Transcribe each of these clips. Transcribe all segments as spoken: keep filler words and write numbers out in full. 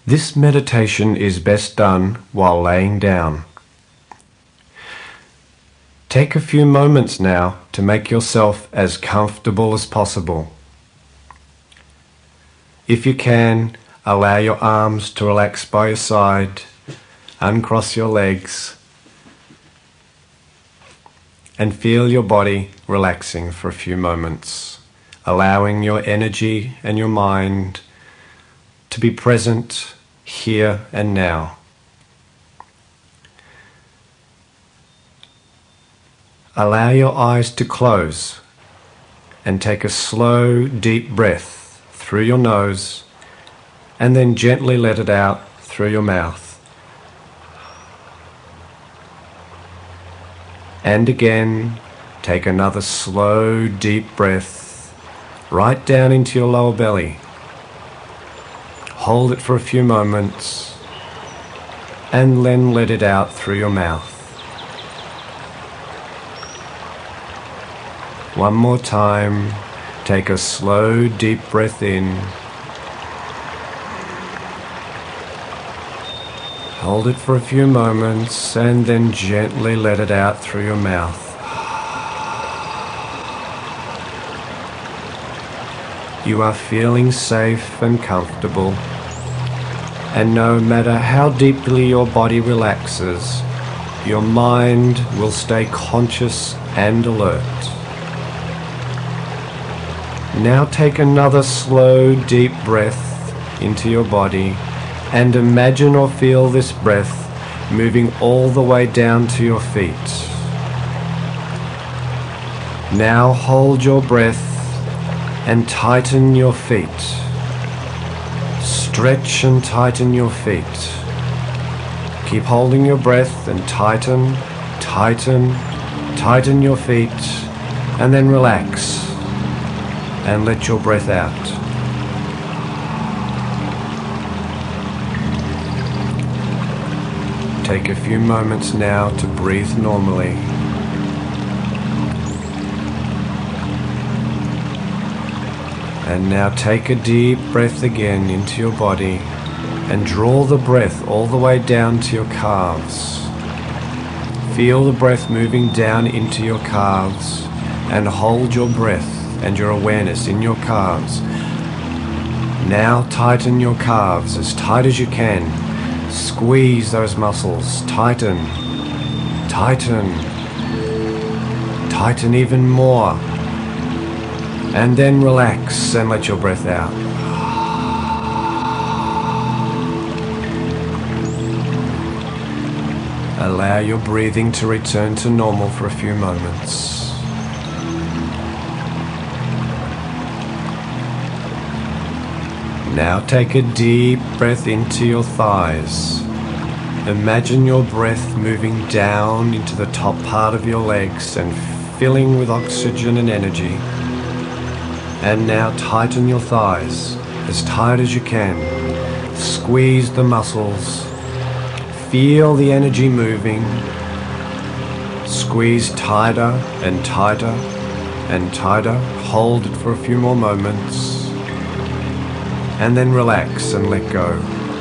This meditation is best done while laying down. Take a few moments now to make yourself as comfortable as possible. If you can, allow your arms to relax by your side, uncross your legs, and feel your body relaxing for a few moments, allowing your energy and your mind to be present here and now. Allow your eyes to close and take a slow, deep breath through your nose and then gently let it out through your mouth. And again, take another slow, deep breath right down into your lower belly. Hold it for a few moments and then let it out through your mouth. One more time, take a slow, deep breath in. Hold it for a few moments and then gently let it out through your mouth. You are feeling safe and comfortable, and no matter how deeply your body relaxes, your mind will stay conscious and alert. Now take another slow, deep breath into your body and imagine or feel this breath moving all the way down to your feet. Now hold your breath and tighten your feet. Stretch and tighten your feet. Keep holding your breath and tighten, tighten, tighten your feet, and then relax and let your breath out. Take a few moments now to breathe normally. And now take a deep breath again into your body and draw the breath all the way down to your calves. Feel the breath moving down into your calves and hold your breath and your awareness in your calves. Now tighten your calves as tight as you can. Squeeze those muscles. Tighten. Tighten. Tighten even more. And then relax and let your breath out. Allow your breathing to return to normal for a few moments. Now take a deep breath into your thighs. Imagine your breath moving down into the top part of your legs and filling with oxygen and energy. And now tighten your thighs as tight as you can. Squeeze the muscles. Feel the energy moving. Squeeze tighter and tighter and tighter. Hold it for a few more moments. And then relax and let go.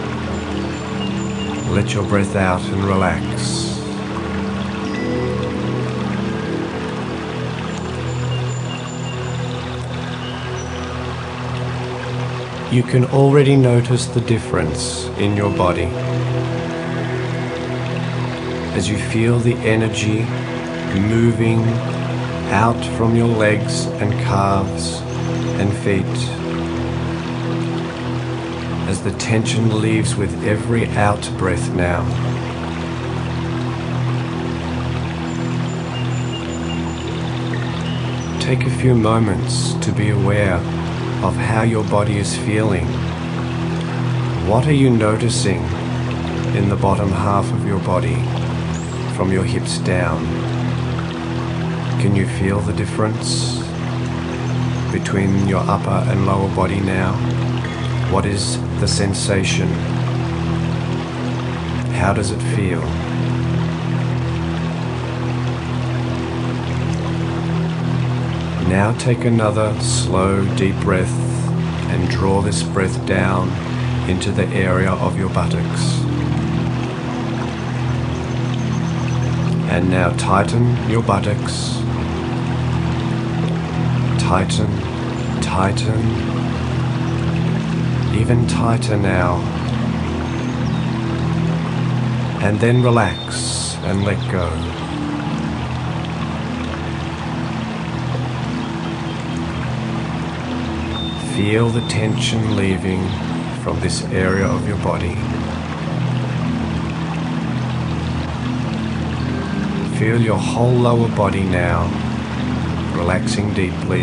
Let your breath out and relax. You can already notice the difference in your body as you feel the energy moving out from your legs and calves and feet, as the tension leaves with every out breath now. Take a few moments to be aware of how your body is feeling. What are you noticing in the bottom half of your body, from your hips down? Can you feel the difference between your upper and lower body now? What is the sensation? How does it feel? Now take another slow, deep breath and draw this breath down into the area of your buttocks. And now tighten your buttocks. Tighten, tighten, even tighter now. And then relax and let go. Feel the tension leaving from this area of your body. Feel your whole lower body now, relaxing deeply.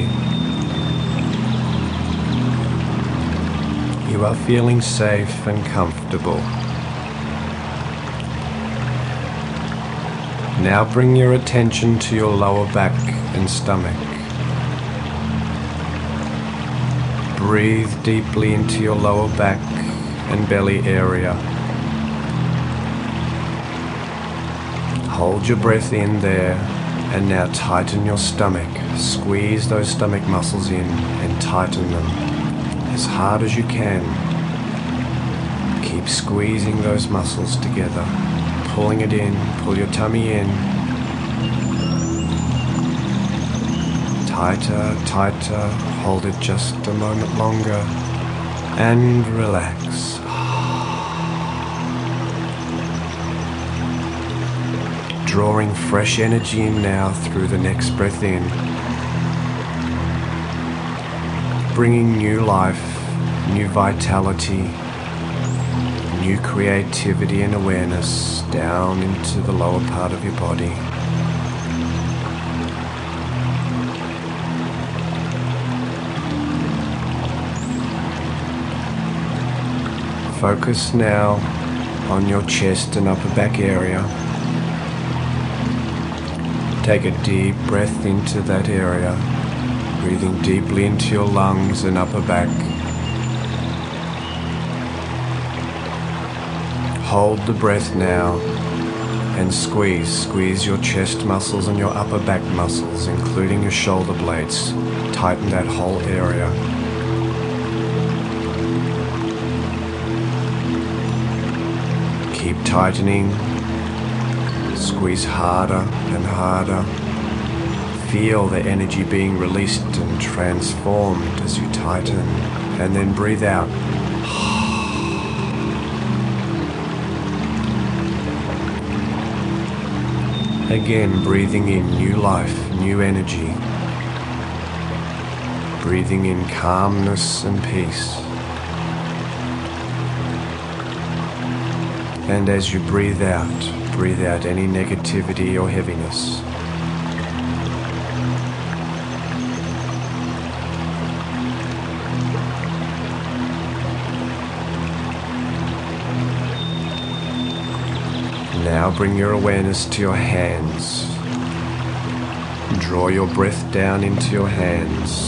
You are feeling safe and comfortable. Now bring your attention to your lower back and stomach. Breathe deeply into your lower back and belly area. Hold your breath in there, and now tighten your stomach. Squeeze those stomach muscles in and tighten them as hard as you can. Keep squeezing those muscles together, pulling it in, pull your tummy in. Tighter, tighter, hold it just a moment longer, and relax. Drawing fresh energy in now through the next breath in. Bringing new life, new vitality, new creativity and awareness down into the lower part of your body. Focus now on your chest and upper back area. Take a deep breath into that area, breathing deeply into your lungs and upper back. Hold the breath now and squeeze. Squeeze your chest muscles and your upper back muscles, including your shoulder blades. Tighten that whole area. Keep tightening. Squeeze harder and harder. Feel the energy being released and transformed as you tighten, and then breathe out. Again, breathing in new life, new energy. Breathing in calmness and peace. And as you breathe out, breathe out any negativity or heaviness. Now bring your awareness to your hands. Draw your breath down into your hands.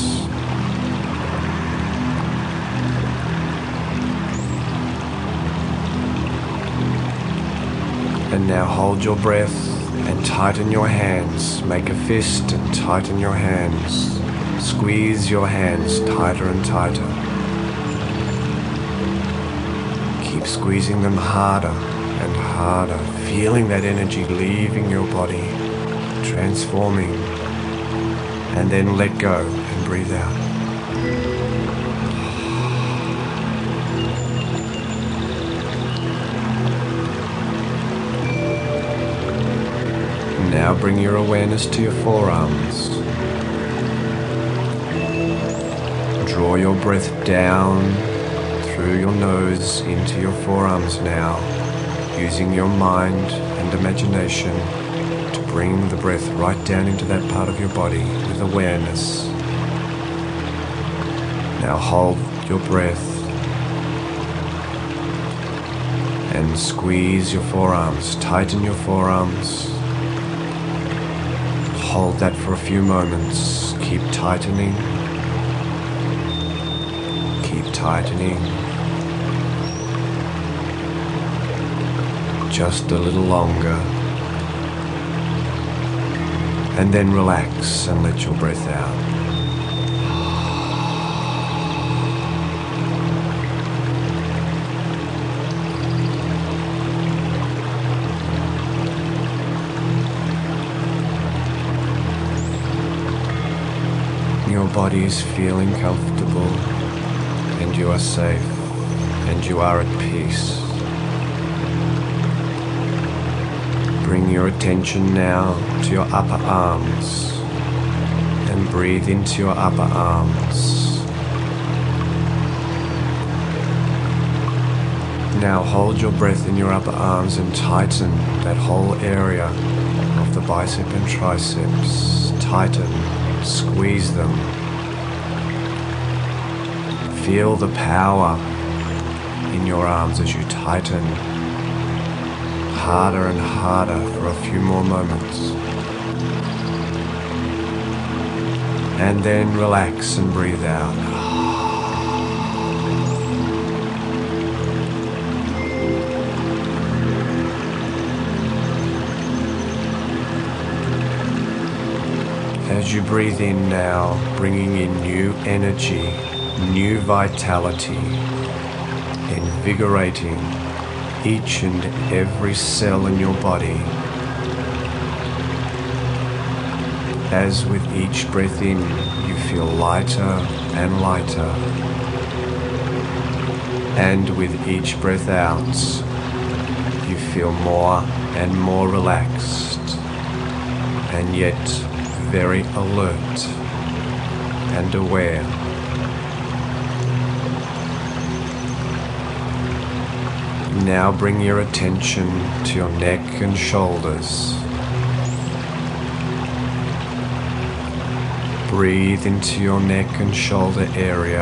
And now hold your breath and tighten your hands. Make a fist and tighten your hands. Squeeze your hands tighter and tighter. Keep squeezing them harder and harder, feeling that energy leaving your body, transforming, and then let go and breathe out. Now bring your awareness to your forearms. Draw your breath down through your nose into your forearms now, using your mind and imagination to bring the breath right down into that part of your body with awareness. Now hold your breath and squeeze your forearms, tighten your forearms. Hold that for a few moments. Keep tightening. Keep tightening. Just a little longer. And then relax and let your breath out. body is feeling comfortable, and you are safe, and you are at peace. Bring your attention now to your upper arms and breathe into your upper arms. Now hold your breath in your upper arms and tighten that whole area of the bicep and triceps. Tighten, squeeze them. Feel the power in your arms as you tighten harder and harder for a few more moments. And then relax and breathe out. As you breathe in now, bringing in new energy, new vitality, invigorating each and every cell in your body. As with each breath in, you feel lighter and lighter. And with each breath out, you feel more and more relaxed, and yet very alert and aware. Now bring your attention to your neck and shoulders. Breathe into your neck and shoulder area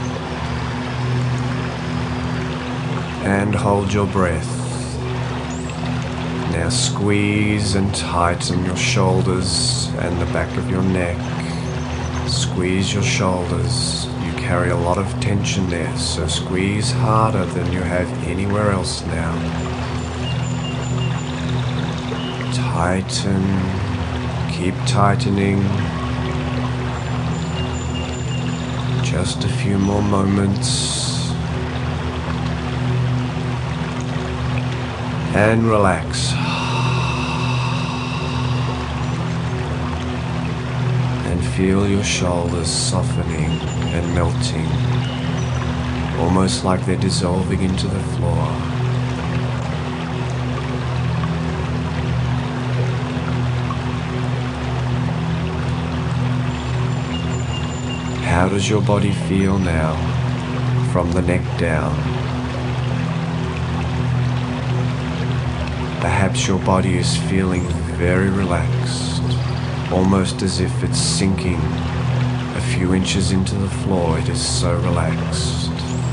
and hold your breath. Now squeeze and tighten your shoulders and the back of your neck. Squeeze your shoulders. You carry a lot of tension there, so squeeze harder than you have anywhere else now. Tighten. Keep tightening. Just a few more moments. And relax. And feel your shoulders softening and melting, almost like they're dissolving into the floor. How does your body feel now from the neck down? Perhaps your body is feeling very relaxed, almost as if it's sinking a few inches into the floor. It is so relaxed.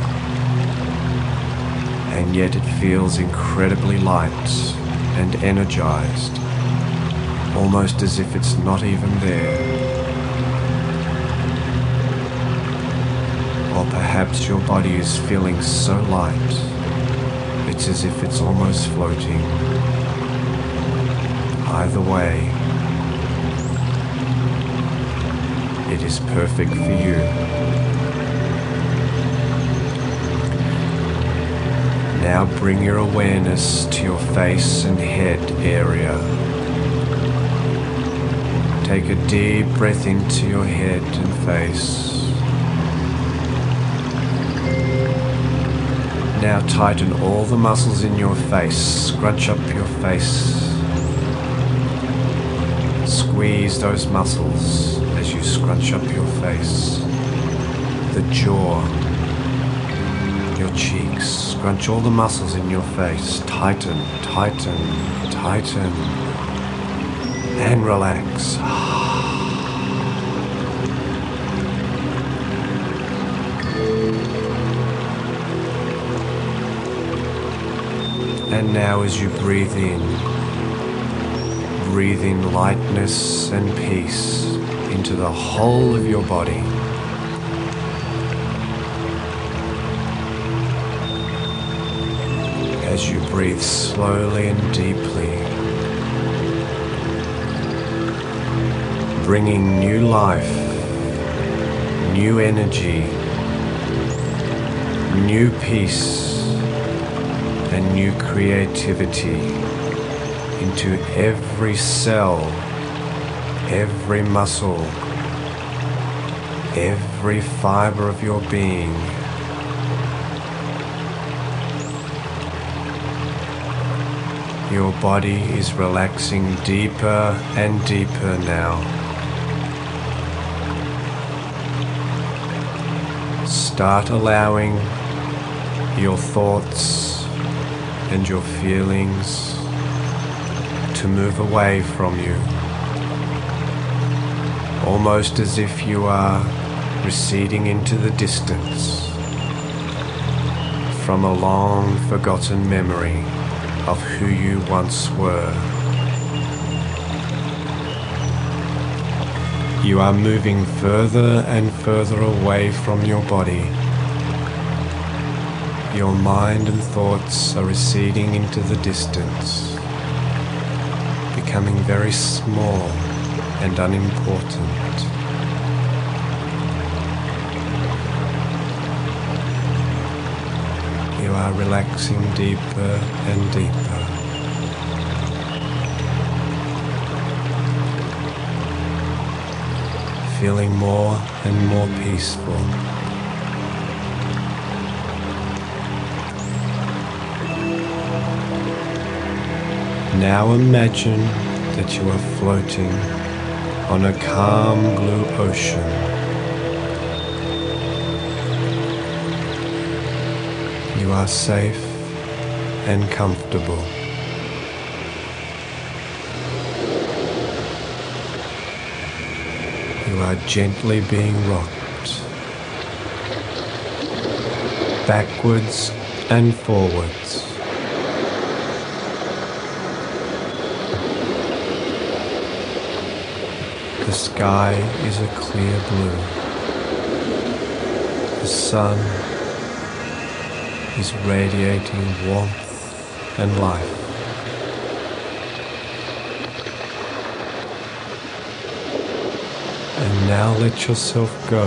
And yet it feels incredibly light and energized, almost as if it's not even there. Or perhaps your body is feeling so light, it's as if it's almost floating. Either way, it is perfect for you. Now bring your awareness to your face and head area. Take a deep breath into your head and face. Now tighten all the muscles in your face. Scrunch up your face. Squeeze those muscles as you scrunch up your face. The jaw, your cheeks. Scrunch all the muscles in your face. Tighten, tighten, tighten. And relax. And now as you breathe in, breathe in lightness and peace into the whole of your body. As you breathe slowly and deeply, bringing new life, new energy, new peace, and new creativity into every cell, every muscle, every fiber of your being. Your body is relaxing deeper and deeper now. Start allowing your thoughts and your feelings to move away from you, almost as if you are receding into the distance from a long forgotten memory of who you once were. You are moving further and further away from your body. Your mind and thoughts are receding into the distance, becoming very small and unimportant. You are relaxing deeper and deeper. Feeling more and more peaceful. Now imagine that you are floating on a calm blue ocean. You are safe and comfortable. You are gently being rocked backwards and forwards. The sky is a clear blue. The sun is radiating warmth and life. And now let yourself go,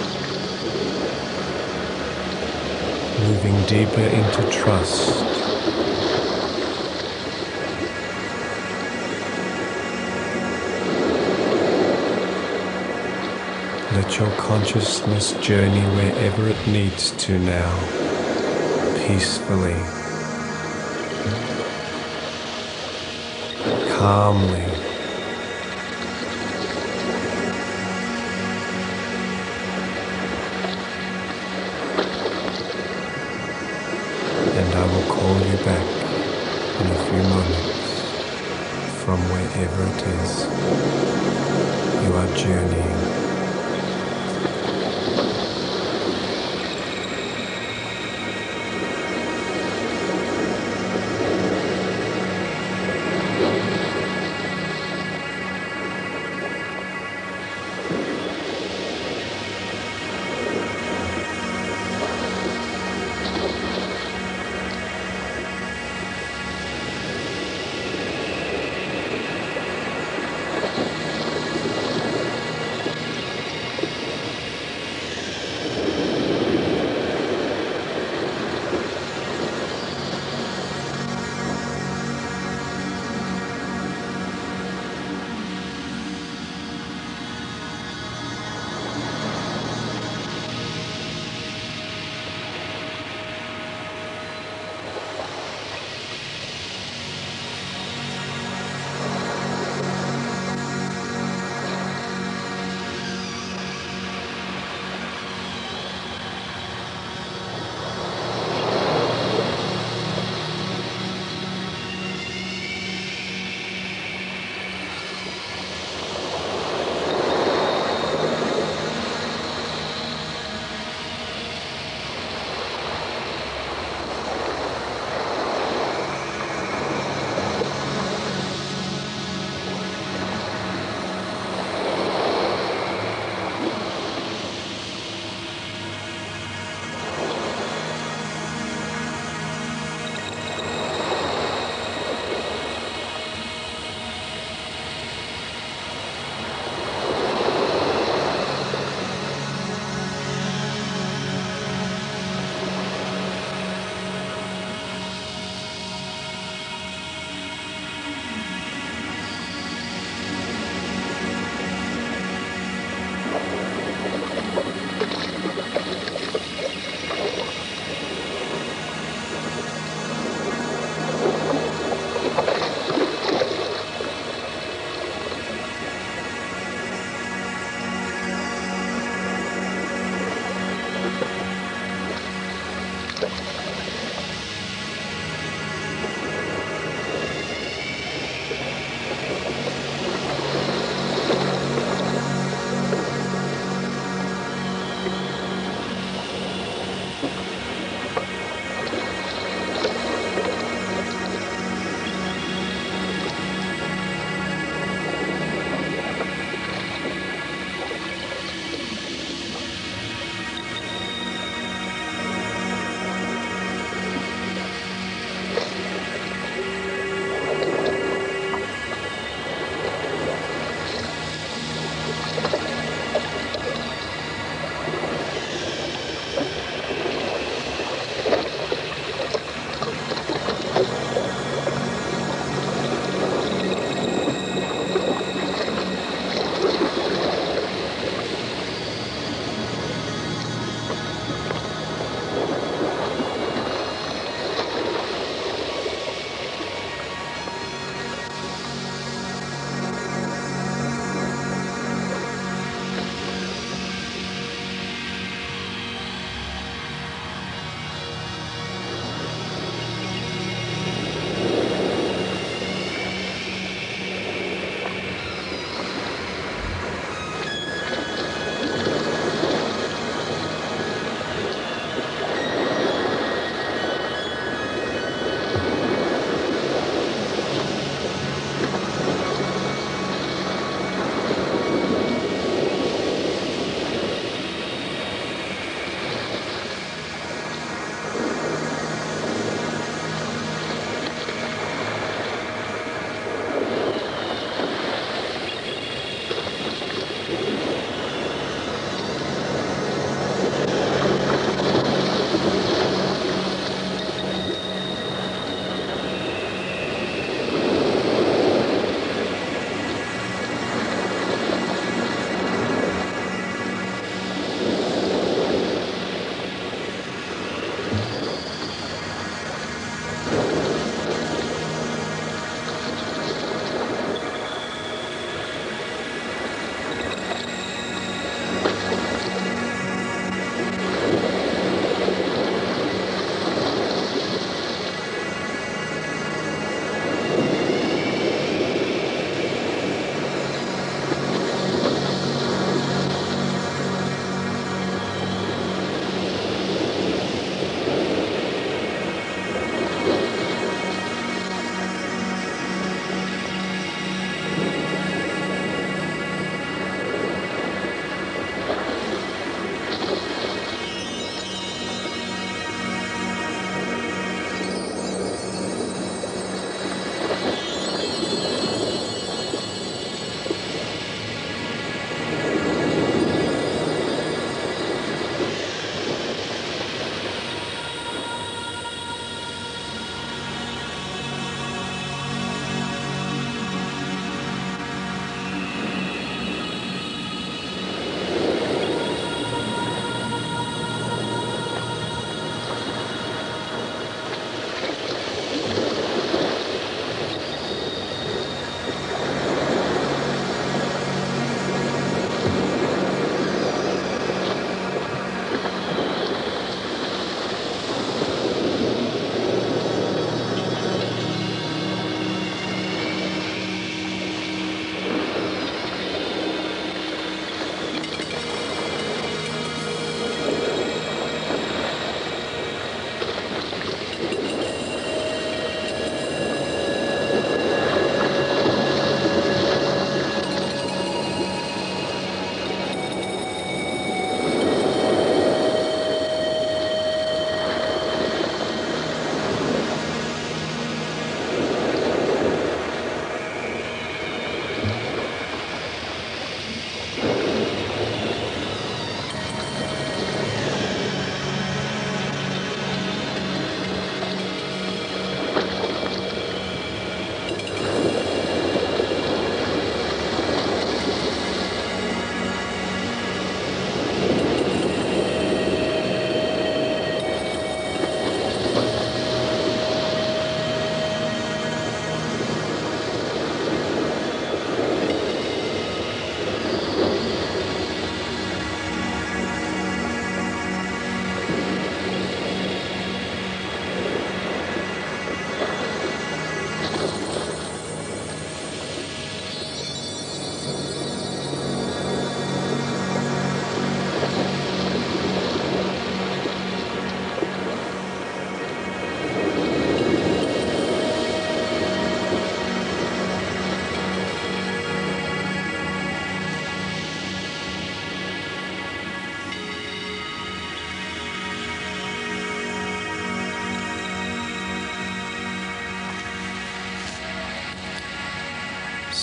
moving deeper into trust. Let your consciousness journey wherever it needs to now, peacefully, calmly. And I will call you back in a few moments from wherever it is you are journeying.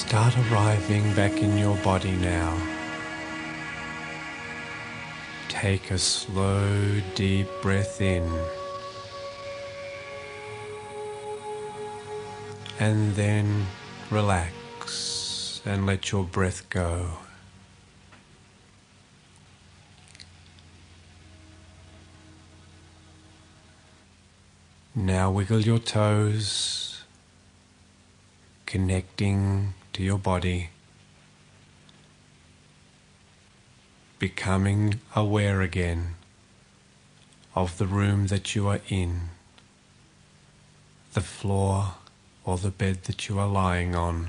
start arriving back in your body now. Take a slow, deep breath in, and then relax and let your breath go. Now wiggle your toes, connecting to your body, becoming aware again of the room that you are in, the floor or the bed that you are lying on.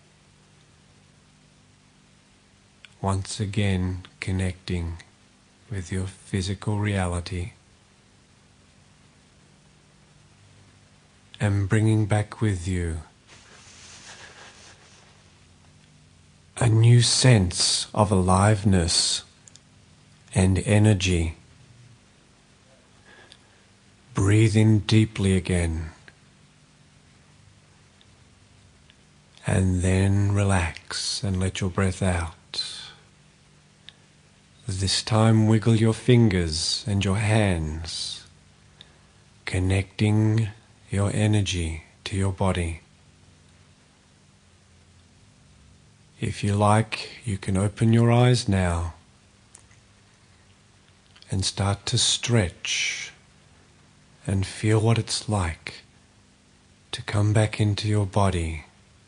Once again connecting with your physical reality and bringing back with you a new sense of aliveness and energy. Breathe in deeply again, and then relax and let your breath out. This time wiggle your fingers and your hands, connecting your energy to your body. If you like, you can open your eyes now and start to stretch and feel what it's like to come back into your body,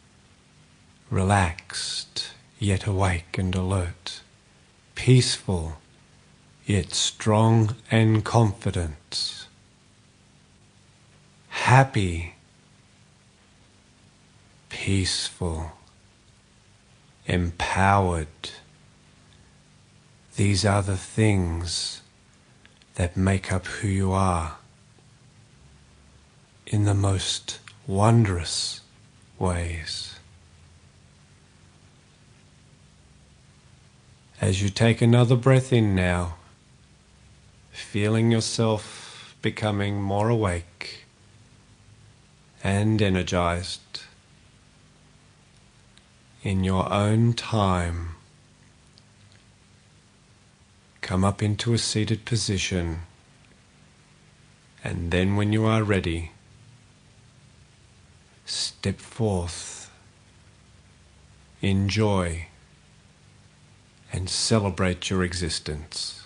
relaxed yet awake and alert, peaceful yet strong and confident, happy, peaceful, empowered. These are the things that make up who you are in the most wondrous ways. As you take another breath in now, feeling yourself becoming more awake and energized, in your own time, come up into a seated position, and then when you are ready, step forth, enjoy, and celebrate your existence.